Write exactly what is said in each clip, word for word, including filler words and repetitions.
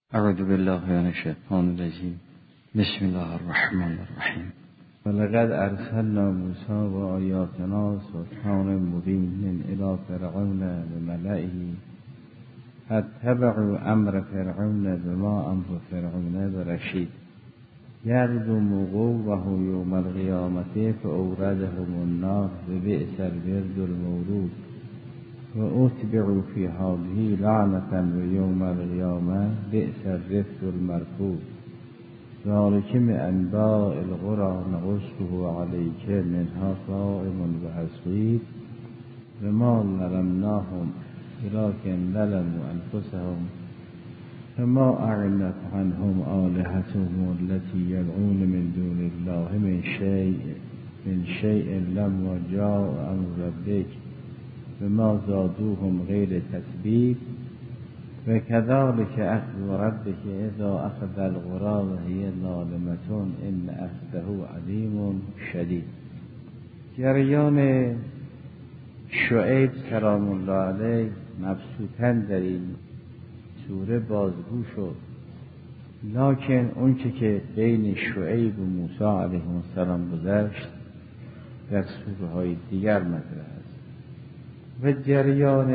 اعوذ بالله من الشیطان الرجیم. بسم الله الرحمن الرحیم. ولقد ارسلنا موسی و آیاتنا سلطان مبین الی فرعون بملئه فاتبعوا امر فرعون بما امر فرعون برشید یقدم قومه یوم القیامة فاوردهم النار ببئس الورد المورود و اتبعوا فی هذه لعنة و یوم القیامة بئس الرفد المرفود ذلک من انباء القرى نقصه علیک منها قائم و حصید و ما ظلمناهم ولکن ظلموا انفسهم فما اغنت عنهم آلهتهم التي يدعون من دون الله من شيء من شيء لما جاء امر ربک و ما زادوهم غیر تثبیت و کذالک اخذ ربک اذا اخذ القری و هی ظالمة ان اخذه علیم شدید. جریان شعیب سلام الله علیه مبسوطاً در این سوره بازگو شد، لکن اونچه که بین شعیب و موسی علیه السلام گذشت در سوره های دیگر مطرح است. و جریان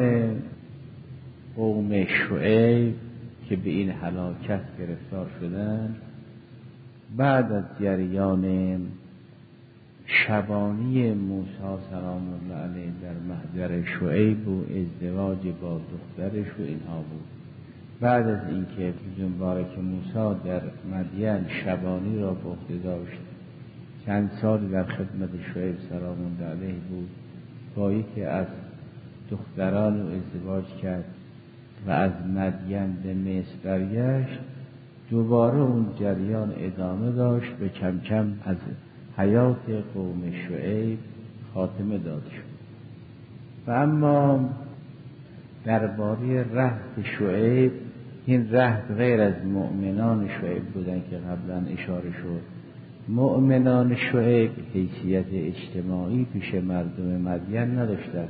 قوم شعیب که به این هلاکت گرفتار شدند بعد از جریان شبانی موسی سلام الله علیه در محضر شعیب و ازدواج با دخترش و اینها بود. بعد از اینکه مبارک موسی در مدین شبانی را به عهده داشت، چند سال در خدمت شعیب سلام الله علیه بود، با یکی از دختران رو ازدواج کرد و از مدین به مصر برگشت، دوباره اون جریان ادامه داشت و کم کم از حیات قوم شعیب خاتمه داده شد. و اما درباره رهط شعیب، این رهط غیر از مؤمنان شعیب بودن که قبلا اشاره شد. مؤمنان شعیب حیثیت اجتماعی پیش مردم مدین نداشتند،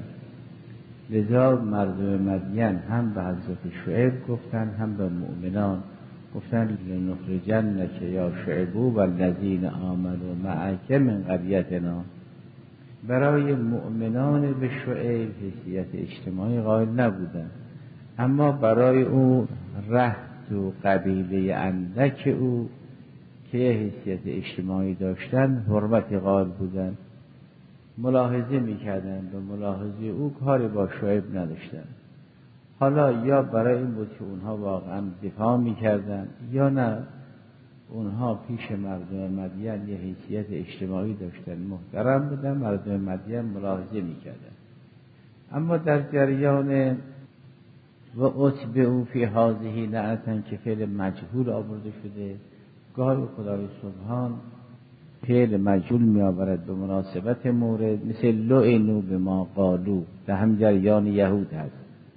لذا مردم مدین هم به حضرت شعیب گفتن هم به مؤمنان گفتن لنخرجنک یا شعیب و الذین آمنوا معک من قریتنا. برای مؤمنان به شعیب حیثیت اجتماعی قائل نبودن، اما برای او رهط و قبیله اندک او که حیثیت اجتماعی داشتن حرمت قائل بودن، ملاحظه میکردن و ملاحظه او کاری با شعیب نداشتن. حالا یا برای این بود که اونها واقعا دفاع میکردن یا نه اونها پیش مردم مدین یه حیثیت اجتماعی داشتن، محترم بودن، مردم مدین ملاحظه میکردن. اما در جریان و اتبعوا فی هذه لعنة که فعل مجهول آورده شده، گاهی خدای سبحان فعل مجهول می آورد به مناسبت مورد، مثل لعنوا بما قالوا در هم جریان یهود هست.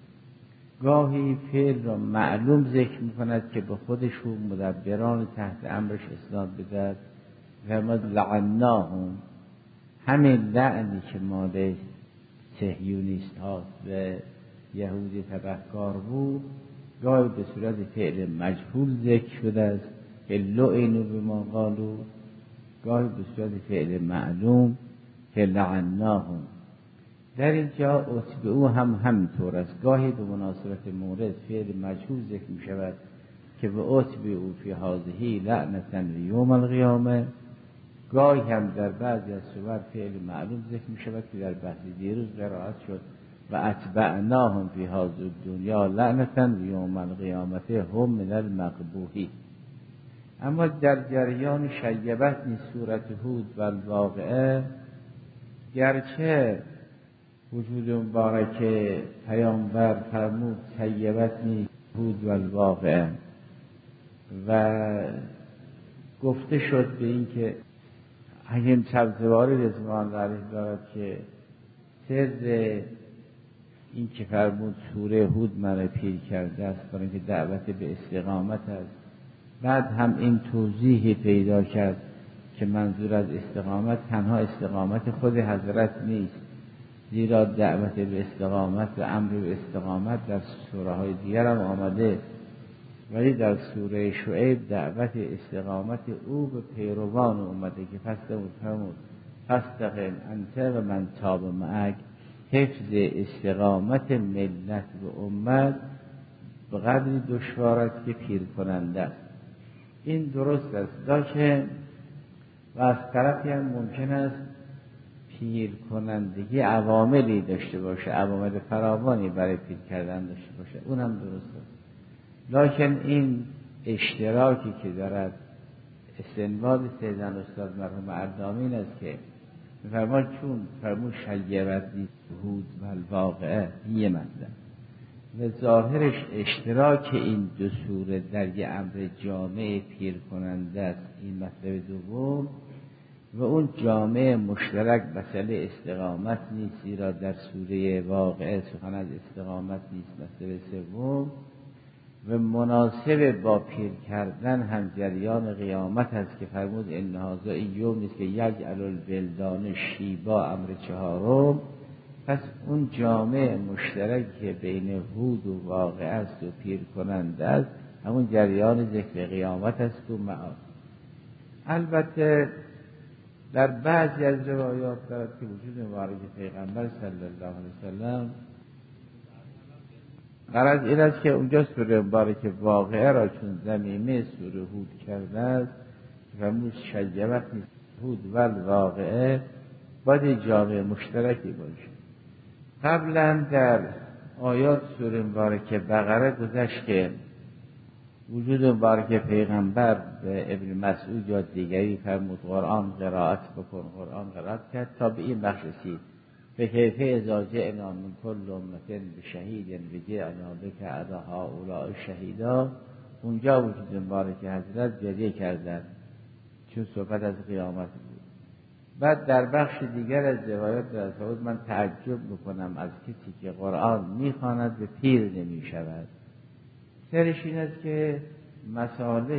گاهی فعل را معلوم ذکر می کند که به خودشون مدبران تحت امرش اسناد بدهد و ما لعناهم، همین لعنی که مال صهیونیست هاست و یهود تبهکار بود گاهی به صورت فعل مجهول ذکر شده است که لعنوا بما قالوا، گاهی به صورت فعل معلوم که لعناهم. در اینجا اتبعوا هم همینطور است، گاهی به مناسبت مورد فعل مجهول ذکر می شود که به اتبعوا فی هذه لعنة یوم القیامة، گاهی هم در بعضی از صور فعل معلوم ذکر می شود که در بحث دیروز قرائت شد و اتبعناهم فی هذه الدنیا لعنة یوم القیامة هم من المقبوحین. اما در جریان شیبتنی سورت هود و الواقعه، گرچه وجود مبارک پیامبر فرمود شیبتنی هود و الواقعه و گفته شد به این که حکیم سبزواری رضوان الله علیه دارد که سر این که فرمود سوره هود من پیر کرده است برای که دعوت به استقامت است. بعد هم این توضیحی پیدا کرد که منظور از استقامت تنها استقامت خود حضرت نیست، زیرا دعوت به استقامت و امر به استقامت در سوره های دیگر هم آمده و ولی در سوره شعیب دعوت استقامت او به پیروان اومده که فاستقم فرمود فاستقم انت و من تاب معک. حفظ استقامت ملت و امت به قدری دشوار است که پیر کننده است. این درست است، لیکن و از طرفی هم ممکن است پیر کنندگی عواملی داشته باشه، عوامل فراوانی برای پیر کردن داشته باشه، اونم درست است. لیکن این اشتراکی که دارد استنباط سیدنا استاد مرحوم اردامین است که می‌فرماید چون فرمود شیبت هود و الواقعه یه مطلب و ظاهرش اشتراک این دو سوره در یه امر جامع پیر کننده است، این مطلب دوم، و اون جامع مشترک مسئله استقامت نیست، زیرا در سوره واقعه سخن از استقامت نیست، مسئله سوم و مناسب با پیر کردن هم جریان قیامت است که فرمود ان هذا یوم نیست که یجعل الولدان شیبا امر چهارم. پس اون جامع مشترک که بین هود و واقعه است و پیر کننده است همون جریان ذکر قیامت است و معاد. البته در بعضی از روایات دارد که وجود مبارک پیغمبر صلی الله علیه وسلم غرض این است که اونجا سوره مبارک واقعه را چون ضمیمه سوره هود کرده است فرمود شیبت نیست هود و الواقعه باید جامع مشترکی باشه. قبلا در آیات سوره مبارکه بقره گذشت که وجود مبارک پیغمبر به ابن مسعود یا دیگری فرمود قرآن قرائت بکن، قرآن قرائت کرد تا به این بخش رسید به کیفه اذا جئنا من کل امة بشهید وجئنا بک علی هؤلاء شهیدا. اونجا وجود مبارک حضرت جریه کردند چون صحبت از قیامت بود. بعد در بخش دیگر از روایات در فرمود من تعجب میکنم از کسی که قرآن میخواند به پیر نمیشود. سرش این است که مصالح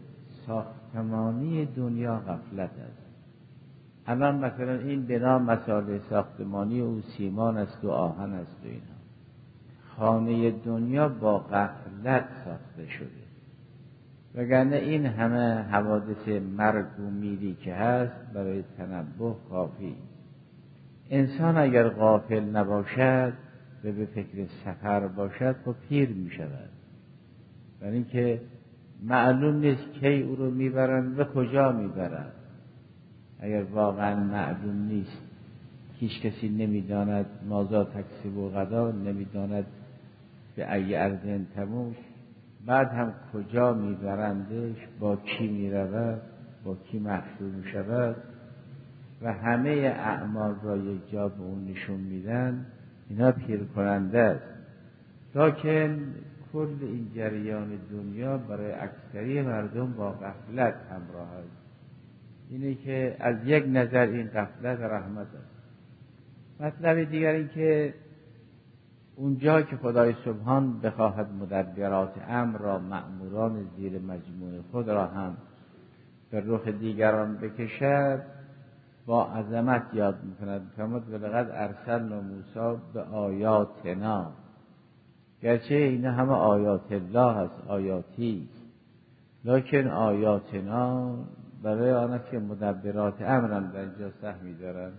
ساختمانی دنیا غفلت است. الان مثلا این بنا مصالح ساختمانی او سیمان است و آهن است و اینها. خانه دنیا با غفلت ساخته شده، وگرنه این همه حوادث مرگ و میری که هست برای تنبه کافی. انسان اگر غافل نباشد و به فکر سفر باشد خب پیر می شود، برای اینکه معلوم نیست کی او رو میبرند و کجا میبرند. اگر واقعا معلوم نیست، هیچ کسی نمیداند ماذا تکسب و غدا، نمیداند به ای ارض تموت، بعد هم کجا میبرندش، با کی میرود، با کی محشور میشود و همه اعمال را یک جا به اون نشون میدن، اینا پیر کننده است. لیکن کل این جریان دنیا برای اکثری مردم با غفلت همراه است. اینه که از یک نظر این غفلت رحمت است. مطلب دیگر این که اونجا که خدای سبحان بخواهد مدبرات امر را مأموران زیر مجموع خود را هم به رخ دیگران بکشد با عظمت یاد میکند. فرمود ولقد ارسلنا موسی به آیاتنا، گرچه اینا همه آیات الله هست، آیاتی است، لیکن آیاتنا برای آن است که مدبرات امرم در اینجا سهمی دارن.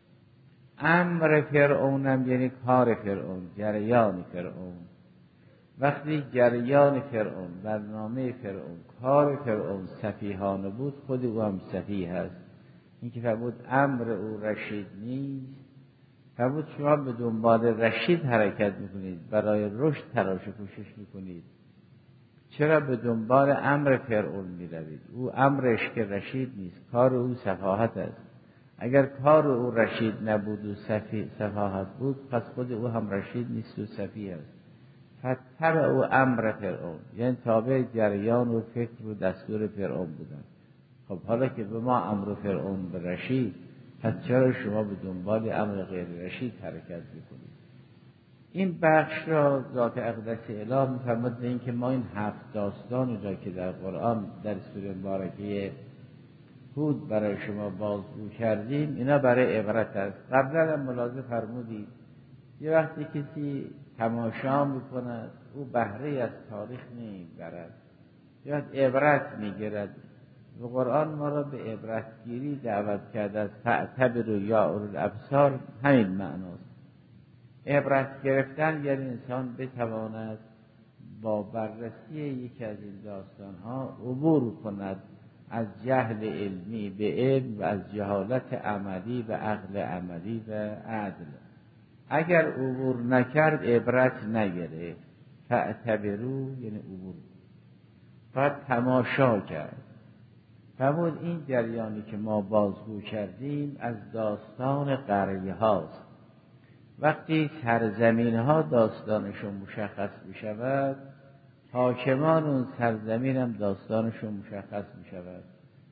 امر فرعونم یعنی کار فرعون، جریان فرعون. وقتی جریان فرعون، برنامه فرعون، کار فرعون سفیهانه بود، خود او هم سفیه هست. این که فرمود امر او رشید نیست، فرمود شما به دنبال رشید حرکت میکنید، برای رشد تلاش و کوشش میکنید، چرا به دنبال امر فرعون میروید؟ او امرش که رشید نیست، کار او سفاهت است. اگر کار او رشید نبود و سفاهت بود، پس خود او هم رشید نیست و سفیه است. فتبع او امر فرعون، یعنی تابع جریان و فکر و دستور فرعون بودن. خب حالا که به ما امر فرعون به رشید، پس چرا شما به دنبال امر غیر رشید حرکت میکنید؟ این بخش را ذات اقدس اله میفرماد به این که ما این هفت داستان را که در قرآن در سوره مبارکه هود برای شما بازگو کردیم، اینا برای عبرت است. قبلا هم ملاحظه فرمودید یه وقتی کسی تماشا میکند او بهره از تاریخ نمیبرد یا عبرت میگیرد. و قرآن ما را به عبرتگیری دعوت کرده است. فاعتبروا یا اولو الابصار همین معناست. عبرت گرفتن یعنی انسان بتواند با بررسی یکی از این داستانها عبور کند از جهل علمی به علم و از جهالت عملی و عقل عملی و عدل. اگر عبور نکرد عبرت نگرفت. فاعتبروا یعنی عبور، باید تماشا کرد. فرمود این جریانی که ما بازگو کردیم از داستان قریه هاست. وقتی سرزمین ها داستانشون مشخص می شود، حاکمان اون سرزمین هم داستانشون مشخص می شود.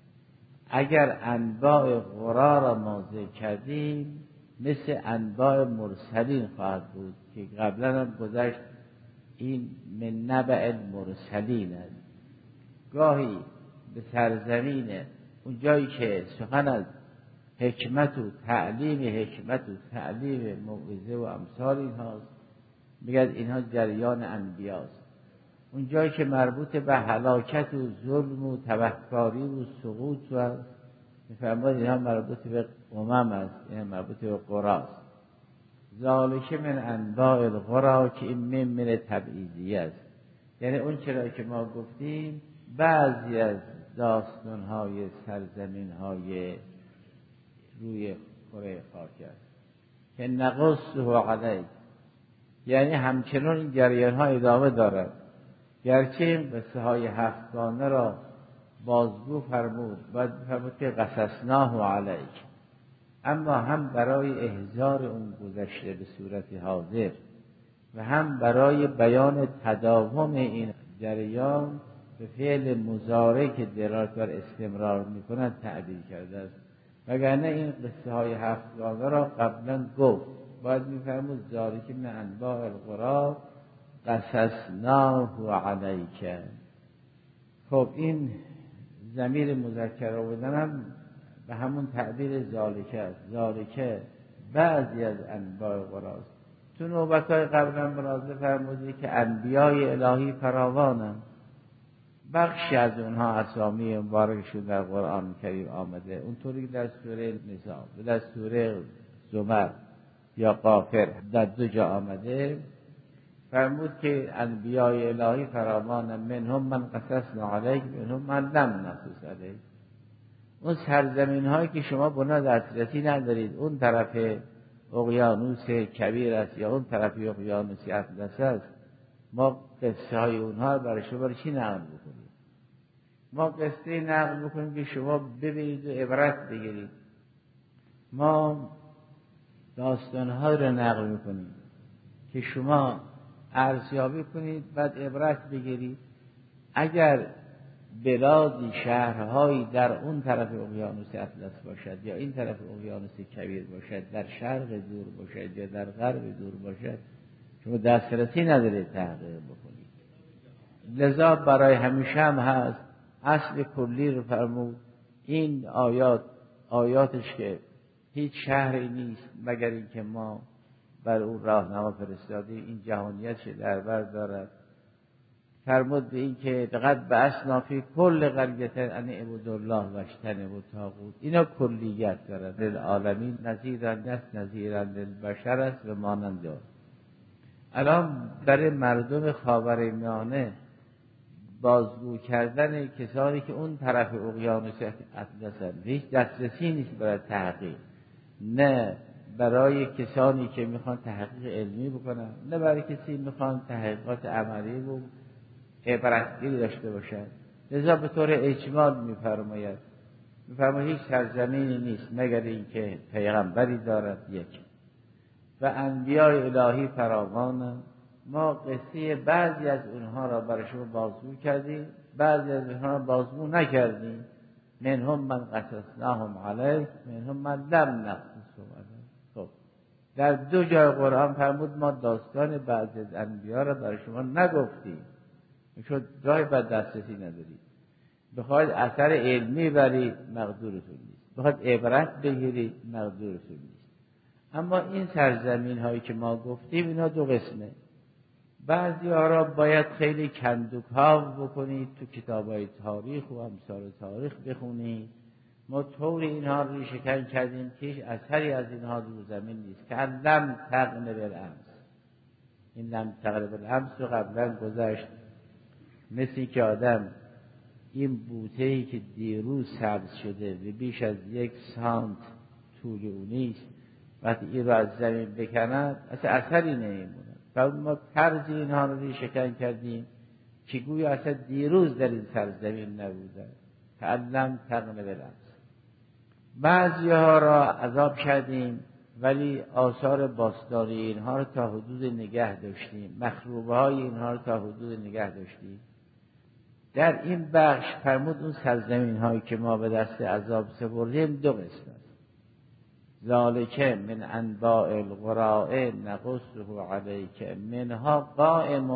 اگر انباء قرا را ما ذکر کردیم مثل انباء مرسلین خواهد بود که قبلا هم گذشت. این من نبأ المرسلین است. گاهی به سرزمین اون جایی که سخن از حکمت و تعلیم حکمت و تعلیم موعظه و امثال این هاست، میگه اینها جریان انبیاست. اون جایی که مربوط به هلاکت و ظلم و تبهکاری و سقوط و میفرماد اینها مربوط به امم است، اینها مربوط به قراست. ذالک من انباء القری که این من من تبعیضیه است. یعنی اون چرا که ما گفتیم بعضی از داستان‌های سرزمین‌های روی کره خاک است که نقصه علیک، یعنی همچنان این جریان‌ها ادامه دارد. گرچه این قصه های هفتگانه را بازگو فرمود باید فرمود که قصصناه علیک، اما هم برای احضار اون گذشته به صورت حاضر و هم برای بیان تداوم این جریان به فعل مضارع که دلالت بر استمرار می‌کند تعبیر کرده است. وگرنه این قصه های هفتگانه را قبلا گفت. باید می‌فرمود ذالک من انباء القری قصصناه علیک. خب این ضمیر مذکر آوردن هم به همون تعبیر ذالک است. ذالک بعضی از انباء قری است. تو نوبت‌های قبلا مراجعه فرمودی که انبیای الهی فراوانند. بخشی از اونها اسامی مبارکشون در قرآن کریم آمده، اونطوری در سوره نساء و در سوره زمر یا غافر در دو جا آمده. فرمود که انبیای الهی فراوان، منهم من قصصنا علیک منهم من لم نقصص علیک. اون سرزمین هایی که شما بنا دسترسی ندارید، اون طرف اقیانوس کبیر است یا اون طرف اقیانوس اطلس است، ما قصه های اونها برای شما برای چی نقل بکنیم؟ ما قصه نقل بکنیم که شما ببینید و عبرت بگیرید. ما داستان ها رو نقل میکنیم که شما ارزیابی کنید بعد عبرت بگیرید. اگر بلادی شهرهایی در اون طرف اقیانوس اطلس باشد یا این طرف اقیانوس کبیر باشد، در شرق دور باشد یا در غرب دور باشد، شما دسترسی ندارید تحقیق بکنید. لذا برای همیشه هم هست اصل کلی رو فرمود. این آیات آیاتش که هیچ شهری نیست مگر اینکه ما بر اون راهنما فرستادیم، این جهانیتش در بر دارد. فرمود به این که لقد بعثنا فی کل قریة ان اعبدوا الله واجتنبوا الطاغوت. اینا کلیت دارد. للعالمین نذیرا است، نذیرا للبشر است و مانند آن. الان برای مردم خاورمیانه بازگو کردن کسانی که اون طرف اقیانوس اطلس هستند، هیچ دسترسی نیست برای تحقیق، نه برای کسانی که میخوان تحقیق علمی بکنن، نه برای کسی میخوان تحقیقات عملی و عبرتگیری داشته باشند. لذا به طور اجمال میفرماید میفرماید هیچ سرزمینی نیست مگر اینکه پیغمبری دارد یک و انبیاء الهی فراوانند. ما قصه بعضی از اونها را برای شما بازگو کردیم، بعضی از اونها را بازگو نکردیم. منهم من قصصناهم علیک منهم من لم نقصصهم علیک. خب در دو جای قرآن فرمود ما داستان بعضی از انبیا را برای شما نگفتیم، چون جای بد دسترسی ندارید. بخواید اثر علمی برید مقدورتون نیست، بخواید عبرت بگیرید مقدورتون نیست. اما این سرزمین هایی که ما گفتیم اینا دو قسمه. بعضی ها را باید خیلی کندوکاو بکنید، تو کتاب های تاریخ و امثال تاریخ بخونید. ما طور اینها رو ریشه‌کن کردیم که هیچ اثری از اینها رو زمین نیست. که لم تغن بالامس، این لم تغن بالامس رو قبلا گذشت. مثل که آدم این بوته‌ای که دیروز سبز شده و بیش از یک سانت طول اون نیست، وقتی این رو از زمین بکند اصلا اثری نمیمونه. و ما طرز اینها رو ریشه‌کن کردیم که گویا اصلا دیروز در این سرزمین نبودن. تعلم تغن بالامس. بعضی ها را عذاب کردیم ولی آثار باستانی اینها رو تا حدود نگه داشتیم، مخروبه های اینها رو تا حدود نگه داشتیم. در این بخش فرمود اون سرزمین هایی که ما به دست عذاب سپردیم دو قسم است. ذالک من انباء القرى نقصه علیک منها قائم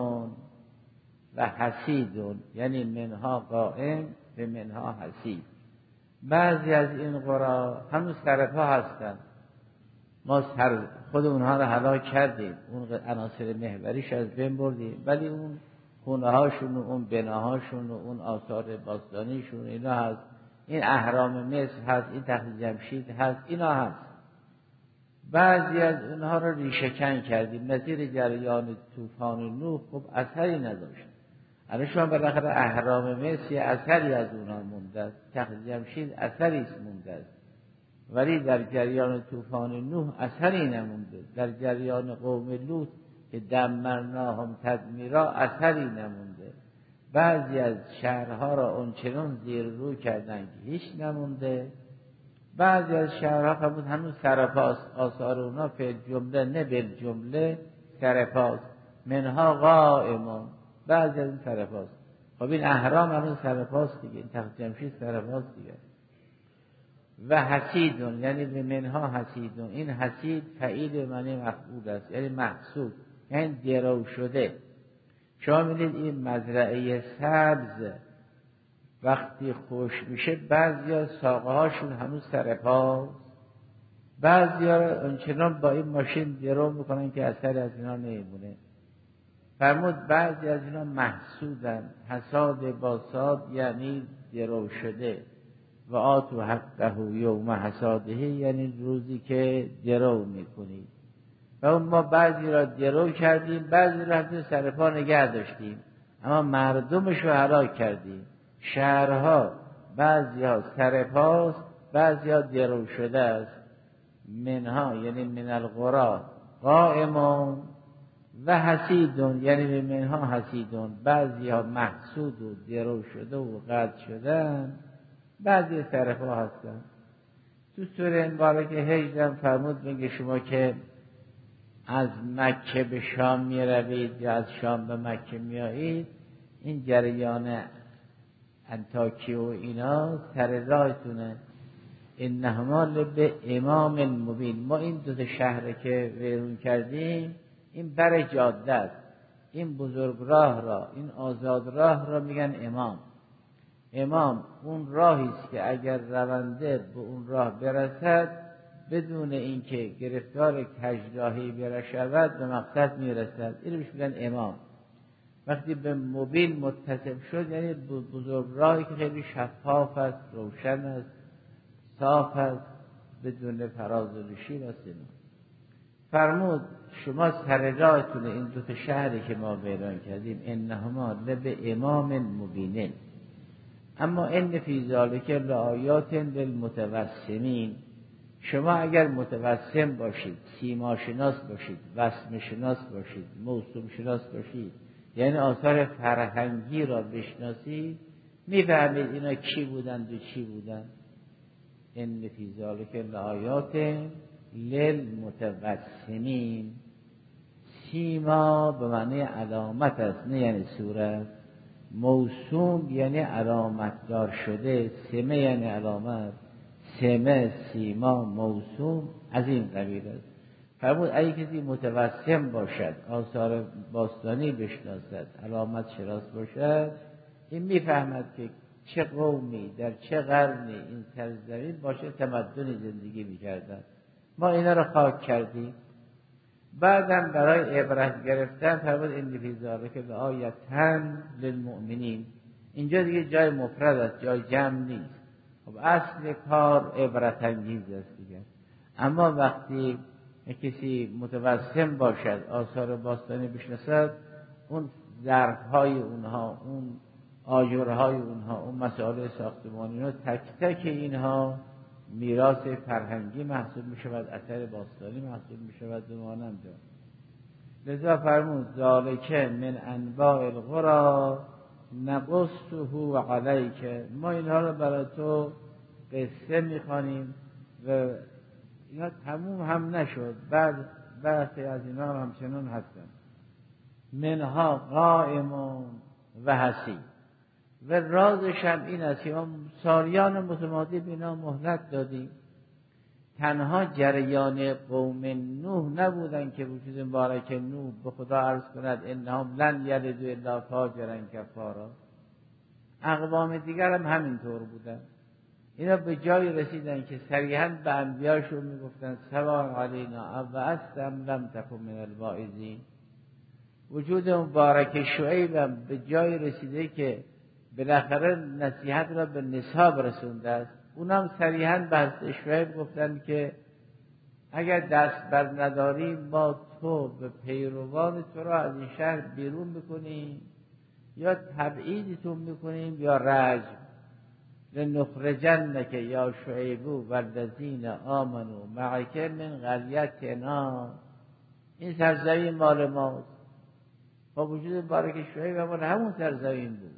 و حسید، یعنی منها قائم و منها حسید. بعضی از این قرى هنوز سرپا هستند، ما سر خود اونها رو هلاک کردیم، اون عناصر محوریش از بین بردیم، ولی اون خونه هاشون و اون بناهاشون و اون آثار باستانیشون اینا هست. این اهرام مصر هست، این تخت جمشید هست، اینا هست. بعضی از اونها رو ریشه‌کن کردیم، نظیر جریان طوفان نوح خب اثری نداشت. الان شما بالاخره اهرام مصر اثری از اونها مونده است، تخت جمشید اثری است مونده است، ولی در جریان طوفان نوح اثری نمونده. در جریان قوم لوط که دمرناهم تدمیرا اثری نمونده. بعضی از شهرها را اونچنان زیر رو کردن که هیچ نمونده. بعضی از شهرها فرمود هنوز سرپاست، آثار اونا فی جمله نه بل جمله سرپاست. منها قائمون، بعضی از این سرپاست. خب این اهرام هنوز سرپاست دیگه، این تخت جمشید سرپاست دیگه. و حسیدون، یعنی به منها حسیدون. این حسید فعیل معنی مفعول است، یعنی محسود، یعنی درو شده. شما می‌دید این مزرعه سبز وقتی خوش میشه بعضیا ساقه هاشون هنوز سر پاست، بعضیا اونچنان با این ماشین درو میکنن که اثر از اینا نمیمونه. فرمود بعضی از اینا محسودن، حساد باساد یعنی درو شده. و آتو حقه یوم حساده، یعنی روزی که درو میکنی. و اون ما بعضی را درو کردیم، بعضی را هم سر پا نگه داشتیم، اما مردمش رو هلاک کردیم. شهرها بعضی ها سر پاست، بعضی ها درو شده است. منها یعنی من القرى قائمون و حسیدون، یعنی به منها حسیدون. بعضی ها محسود و درو شده و قطع شدن، بعضی سر پا هستن. تو سوره مبارکه هجدم فرمود میگه شما که از مکه به شام می روید یا از شام به مکه می آیید، این جریان انطاکیه و اینا سر راهتونه. انهما به امام مبین. ما این دو تا شهر که ویرون کردیم این بر جاده است. این بزرگ راه را، این آزاد راه را میگن امام. امام اون راهی است که اگر رونده به اون راه برسد بدون اینکه گرفتار کجراهی برشود به مقصد میرسد. اینو بهش میگن امام. وقتی به مبین متصف شد یعنی بزرگ راهی که خیلی شفاف است، روشن است، صاف است، بدون فراز و نشیب است. فرمود شما سر راهتون این دو تا شهری که ما ویران کردیم انهما لب امام مبینه. اما ان فی ذلک لآیات للمتوسمین. شما اگر متوسم باشید، سیما شناس باشید، وسم شناس باشید، موسوم شناس باشید، یعنی آثار فرهنگی را بشناسید، میفهمید اینا کی بودند و چی بودند. ان فی ذلک لآیات للمتوسمین. سیما به معنی علامت است، نه یعنی صورت. موسوم یعنی علامت دار شده. سمه یعنی علامت. سمه، سیما، موسوم از این قبیل است. فرمود اگه کسی متوسم باشد، آثار باستانی بشناسد، علامت شناس باشد، این میفهمد که چه قومی در چه قرنی این سرزمین باشه تمدنی زندگی میکردن. ما اینا رو خاک کردیم. بعدم برای عبرت گرفتن فرمود این فی ذلک لآیة للمؤمنین. اینجا دیگه جای مفرد است، جای جمع نیست. خب اصل کار عبرت انگیز است دیگه. اما وقتی کسی متوسم باشد، آثار باستانی بشناسد، اون ظرف‌های اونها، اون آجرهای اونها، اون مسائل ساختمانی رو تک تک اینها میراث فرهنگی محسوب می شود، اثر باستانی محسوب می شود و مانند. لذا فرمود ذالک من انباء القری نقصه علیک، ما اینها رو برای تو قصه می خوانیم و اینا تموم هم نشد، بعد برخی از اینا هم همچنان هستن. منها قائم و حسیب، و رازش هم این است که ما سالیان متمادی به اینا مهلت دادیم. تنها جریان قوم نوح نبودن که وجود مبارک نوح به خدا عرض کند انهم لن یلدوا الا فاجرا کفارا، اقوام دیگر هم همینطور بودن. اینا به جای رسیدن که صریحاً به انبیاشون میگفتن سواء علینا ابعثتم لم تکن من الواعظین. وجود مبارک شعیب هم به جای رسیده که بالاخره نصیحت را به نصاب رسونده است. اونم صریحاً به حضرت شعیب گفتن که اگر دست بر نداریم ما تو به پیروان تو را از این شهر بیرون میکنیم یا تبعیدتون میکنیم یا رجم. لنخرجنک یا شعیب والذین آمنوا معک من قریتنا، این سرزمین مال ماست. با وجود مبارک شعیب هم همون سرزمین بود.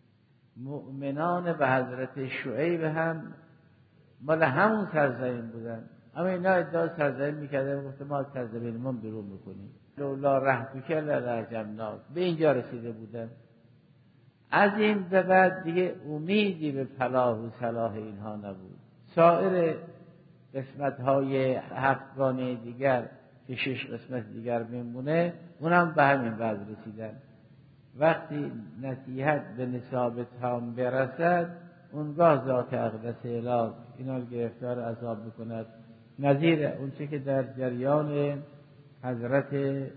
مؤمنان به حضرت شعیب هم مال همون سرزمین بودن، اما اینا ادعا سرزمین میکردن، گفته ما از سرزمینمون بیرون میکنیم. لولا رحمتک لرجمناک، به اینجا رسیده بودن. از این به بعد دیگه امیدی به فلاح و صلاح اینها نبود. سایر قسمت‌های هفتگانه دیگر که شش قسمت دیگر میمونه، اونم به همین وضع رسیدن. وقتی نصیحت به نصاب تام برسد، اونگاه ذات اقدس الهی اینا گرفتار عذاب بکند، نظیر اونچه که در جریان حضرت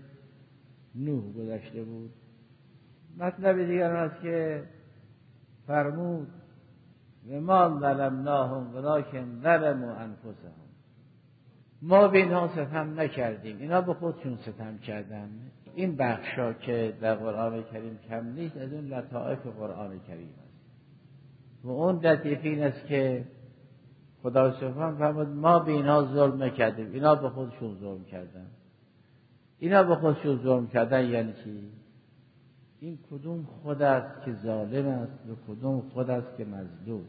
نوح گذشته بود. مطلب دیگر است که فرمود و ما ظلمناهم ولکن ظلموا انفسهم، ما به اینها ستم نکردیم، اینا به خودشون ستم کردن. این بخشا که در قرآن کریم کم نیست، از اون لطائف قرآن کریم است. و اون لطیف این است که خدا سبحانه فرمود ما به اینها ظلم نکردیم، اینا به خودشون ظلم کردن. اینا به خودشون ظلم کردن یعنی چی؟ این کدوم خود است که ظالم است و کدوم خود است که مظلوم.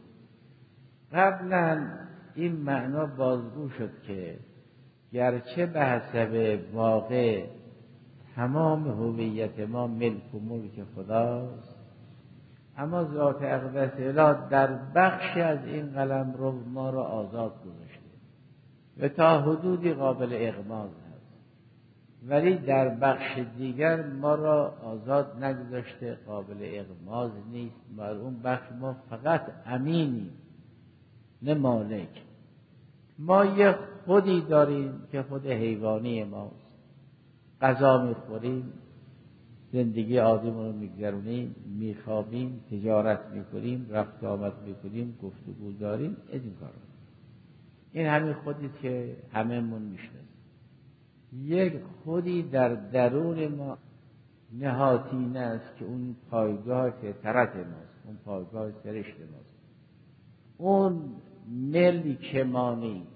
قبلا این معنا بازگو شد که گرچه به حسب واقع تمام هویت ما ملک و ملک خداست، اما ذات اقدس الهی در بخشی از این قلمرو ما را آزاد گذاشته و تا حدودی قابل اغماض هست، ولی در بخش دیگر ما را آزاد نگذاشته، قابل اغماض نیست. بر اون بخش ما فقط امینیم نه مالک. ما یه خودی داریم که خود حیوانی ماست، غذا میخوریم، زندگی عادیمون رو میگذرونیم، میخوابیم، تجارت میکنیم، رفت آمد میکنیم، گفتگو داریم، از این کارا. این همین خودی که همه من میشناسیم. یک خودی در درون ما نهاتینه است که اون پایگاه فطرت ماست، اون پایگاه سرشت ماست. اون ملک ما نیست،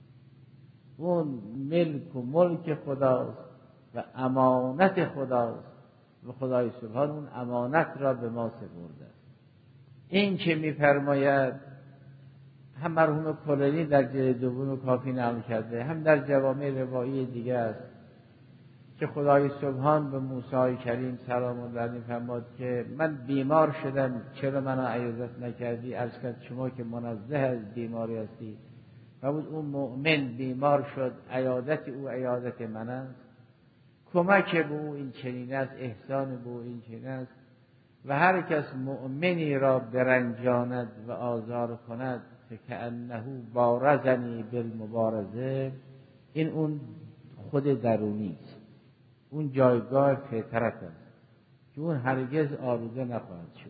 اون ملک و ملک خداست و امانت خداست و خدای سبحان اون امانت را به ما سپرده است. این که می‌فرماید، هم مرحوم کلینی در جلد دوم کافی نقل کرده، هم در جوامع روایی دیگه است که خدای سبحان به موسی کریم سلام الله علیه فرمود که من بیمار شدم، چرا منو عیادت نکردی؟ عرض کرد شما که منزه از بیماری هستی. فرمود اون مؤمن بیمار شد، عیادت او عیادت من است، کمک به او این چنین است، احسان به او این چنین است. و هر کس مؤمنی را برنجاند و آزار کند فکأنه بارزنی بالمبارزه، این اون خود درونی است. اون جایگاه فطرت است که اون هرگز آلوده نخواهد شد.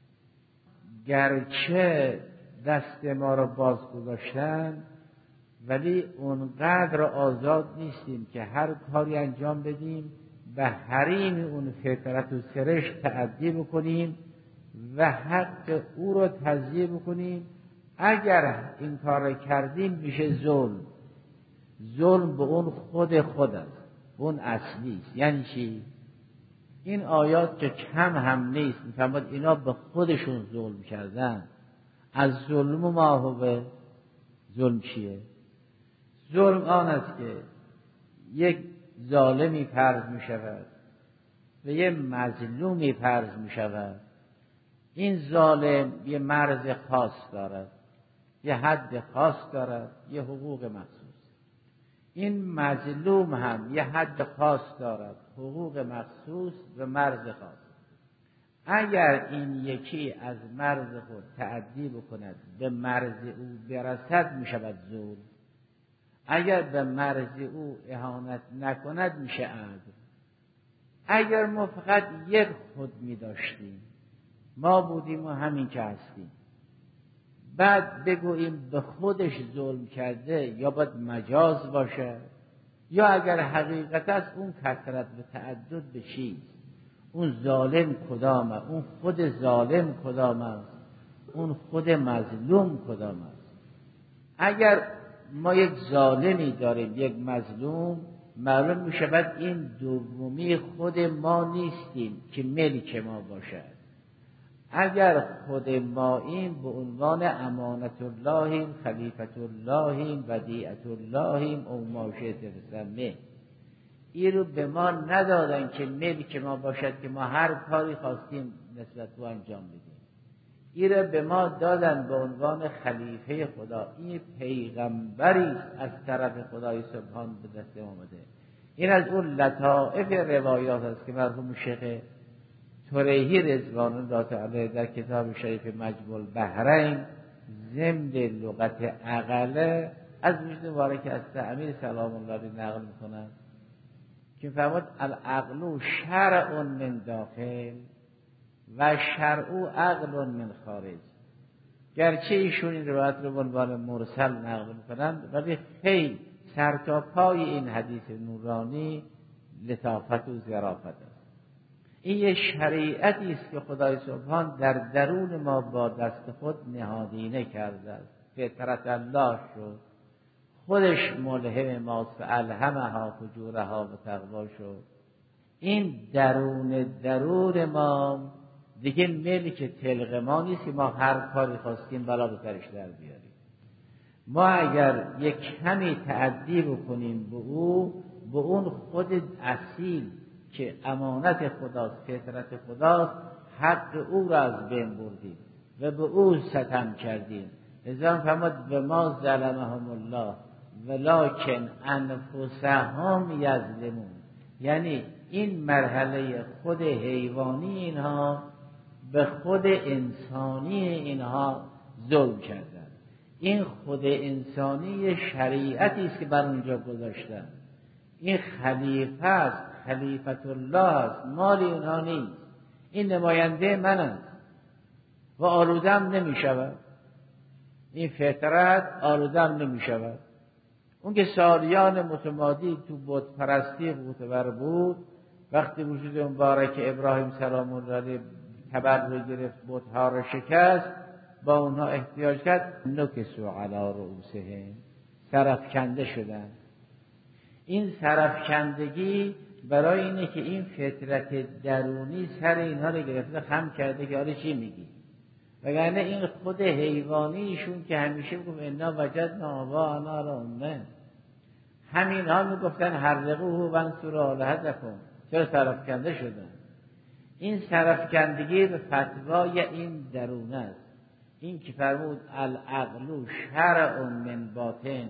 گرچه دست ما را باز گذاشتن ولی اونقدر آزاد نیستیم که هر کاری انجام بدیم به حریم اون فطرت و سرشت تعدی بکنیم و حق او را تضییع بکنیم. اگر این کار کردیم میشه ظلم. ظلم به اون خود خود است، اون اصلی است. یعنی چی؟ این آیات که کم هم نیست میفهمد اینا به خودشون ظلم کردن. از ظلم و ما هو ظلم چیه؟ ظلم آن است که یک ظالمی فرض می شود و یک مظلومی فرض می شود. این ظالم یه مرز خاص دارد، یه حد خاص دارد، یه حقوق مخصوص. این مظلوم هم یه حد خاص دارد، حقوق مخصوص و مرز خاص. اگر این یکی از مرز خود تعدی بکند به مرز او برسد می شود ظلم. اگر به مرز او اهانت نکند میشه عدل. اگر ما فقط یک خود می داشتیم، ما بودیم و همین که هستیم، بعد بگوییم به خودش ظلم کرده، یا باید مجاز باشه، یا اگر حقیقت است اون کثرت و تعدد به چیست؟ اون ظالم کدامه؟ اون خود ظالم کدام است؟ اون خود مظلوم کدام است؟ اگر ما یک ظالمی داریم، یک مظلوم، معلوم می شود این دومی خود ما نیستیم که ملک ما باشد. اگر خود ما این به عنوان امانت اللهیم، خلیفت اللهیم، ودیعت اللهیم، او ماشه ترسمه، این رو به ما ندادن که ملک ما باشد که ما هر کاری خواستیم نسبت به انجام بدیم. این را به ما دادن به عنوان خلیفه خدا. این پیغمبری از طرف خدای سبحان به دست آمده. این از اون لطائف روایات است که مرحوم شیخ طریحی رضوان الله تعالی در کتاب شریف مجموع البحرین ضمن لغت عقله از وجود مبارک از امیر سلام الله علیه نقل میکنند که فرمود العقل شرع من داخل و شرع عقل من خارج. گرچه ایشون این روایت رو به عنوان مرسل نقل میکنند ولی خیلی سر تا پای این حدیث نورانی لطافت و ظرافت است. این یه شریعتی است که خدای سبحان در درون ما با دست خود نهادینه کرده است. فطرت الله شد، خودش ملهم ماست، الهمها فجورها و تقوا شد. این درون درون ما دیگه ملک تلق ما نیست که ما هر کاری خواستیم بلا به سرش در بیاریم. ما اگر یک کمی تعدی بکنیم به او، به اون خود اصیل که امانت خداست، فطرت خداست، حق او را از بین بردیم و به او ستم کردیم. لذا فرمود به ما ظلمهم الله ولکن انفسهم یظلمون. یعنی این مرحله خود حیوانی اینها به خود انسانی اینها ظلم کردن. این خود انسانی شریعتی است که بر اونجا گذاشتن. این خلیفه است، خلیفت الله است، مال اونها نیست. این نماینده من است و آلودم نمی شود. این فطرت آلودم نمی شود. اون که سالیان متمادی تو بت پرستی معتبر بود، وقتی وجود مبارک ابراهیم سلام الله علیه تبر رو گرفت، بت‌ها رو شکست، با اونها احتیاج کرد، نکسوا علی رؤوسهم، سرافکنده شدن. این سرافکندگی برای اینه که این فطرت درونی سر اینها رو گرفته خم کرده که حالا چی میگی؟ وگرنه این خود حیوانیشون که همیشه میگفت انا وجدنا آباءنا علی امه، همین ها میگفتن حرقوه وانصروا آلهتکم، چرا سرافکنده شدن؟ این سرافکندگی به فتوای این درون است. این که فرمود العقل شرع من باطن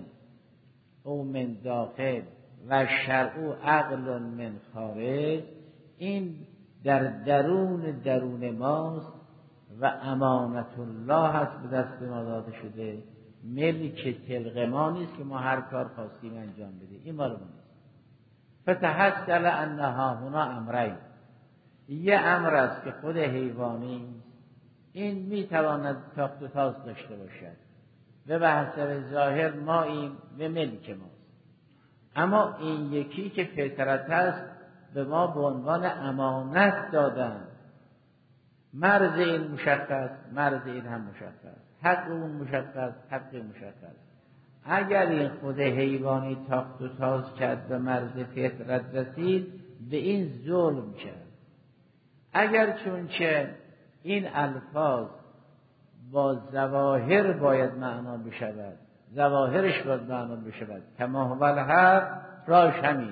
او من داخل و شرع عقل من خارج، این در درون درون ماست و امانت الله هست به دست ما داده شده. ملک تلق ما نیست که ما هر کار خواستیم انجام بدیم. این مال ما نیست. فتحصل انها هنا امرین، یه امر است که خود حیوانی این میتواند تاخت و تاز داشته باشد و به حسب ظاهر ما این به ملک ماست، اما این یکی که فطرت است به ما به عنوان امانت دادن. مرز این مشخص، مرز این هم مشخص، حق اون مشخص، حق مشخص. اگر این خود حیوانی تاخت و تاز کرد به مرز فطرت رسید، به این ظلم کرد. اگر چونچه این الفاظ با ظواهر باید معنا بشود، ظواهرش باید معنا بشود، کما هو الحق، راش همینه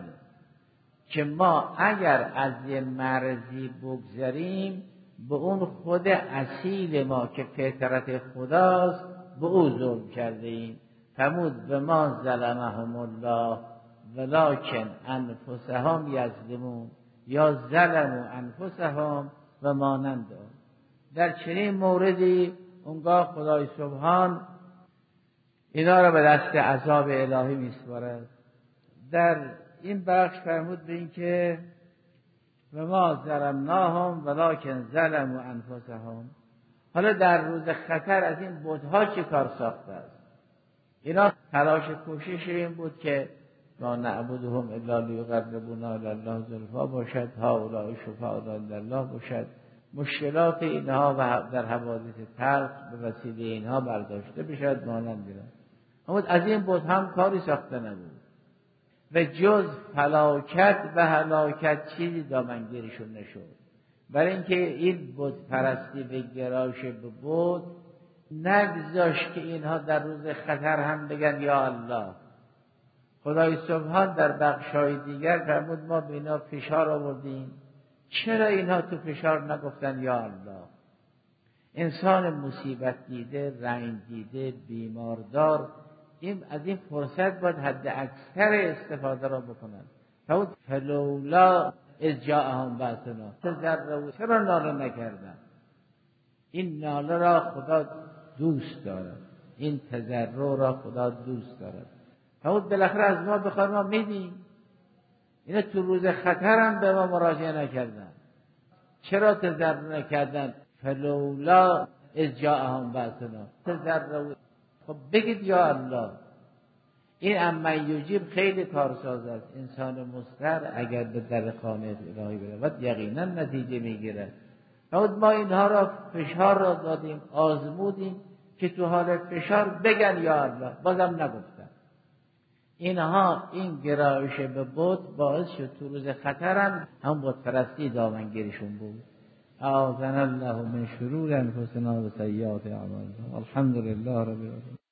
که ما اگر از یه مرزی بگذریم به اون خود اصیل ما که فطرت خداست به او ظلم کرده ایم. فرمود به ما ظلمهم الله ولکن انفسهم یظلمون، یا ظلموا انفسهم و مانند آن. در چنین موردی اونگاه خدای سبحان اینا را به دست عذاب الهی میسپارد. در این بخش فرمود به این که و ما ظلمناهم ولکن ظلموا انفسهم. حالا در روز خطر از این بت‌ها چه کار ساخته است؟ اینا تلاش کوشش این بود که ما نعبدهم الا لیقربونا الی الله زلفا باشد، هؤلاء شفعاء عند الله باشد، مشکلات اینها و در حوادث تلخ به وسیله اینها برداشته بشد مانند اینا. اما از این بت هم کاری ساخته نبود و جز فلاکت و هلاکت چیزی دامنگیرشون نشد. برای اینکه این بت پرستی و گرایش به بت نگذاشت که اینها در روز خطر هم بگن یا الله. خدای سبحان در بخشای دیگر فرمود ما به اینا فشار آوردیم، چرا اینها تو فشار نگفتن یا الله؟ انسان مصیبت دیده، رنج دیده، بیماردار، این از این فرصت باید حد اکثر استفاده را بکنن. فرمود فلولا اذ جاءهم بأسنا تضرعوا، چرا ناله نکردن؟ این ناله را خدا دوست دارد، این تضرع را خدا دوست دارد. فرمود بالاخره از ما بخواد ما میدیم. اینا تو روز خطر هم به ما مراجعه نکردن، چرا تضرع نکردن؟ فلولا اذ جاءهم بأسنا تضرعوا. خب بگید یا الله. این اما یجیب خیلی کارساز است. انسان مضطر اگر به در خانه الهی برود یقینا نتیجه میگیرد. فرمود ما اینها را فشار را دادیم، آزمودیم که تو حال فشار بگن یا الله، بازم نگفتن. اینها این گرایش به بت باعث شد تو روز خطرم هم بت پرستی دامنگیرشون بود. اعاذنا الله من شرور انفسنا و سیئات اعمالنا. الحمدلله رب العالمین.